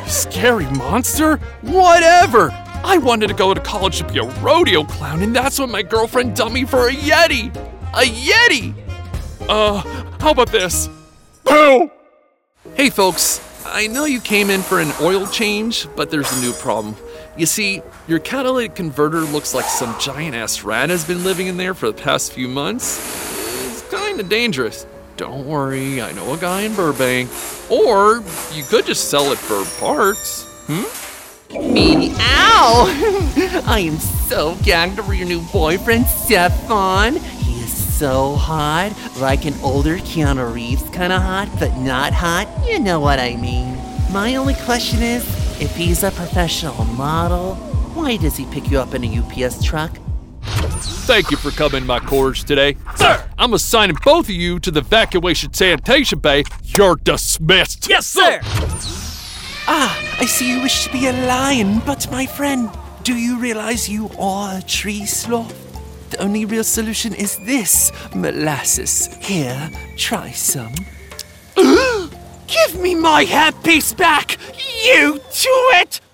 Scary monster? Whatever! I wanted to go to college to be a rodeo clown, and that's what my girlfriend dumped me for a Yeti! A Yeti! How about this? Boo! Hey folks, I know you came in for an oil change, but there's a new problem. You see, your catalytic converter looks like some giant-ass rat has been living in there for the past few months. It's kinda dangerous. Don't worry, I know a guy in Burbank. Or you could just sell it for parts. Meow! I am so gagged over your new boyfriend, Stefan. He is so hot, like an older Keanu Reeves kind of hot, but not hot. You know what I mean. My only question is, if he's a professional model, why does he pick you up in a UPS truck? Thank you for coming in my quarters today. Sir! I'm assigning both of you to the evacuation sanitation bay. You're dismissed. Yes, sir! I see you wish to be a lion, but my friend, do you realize you are a tree sloth? The only real solution is this, molasses. Here, try some. Give me my headpiece back, you do it!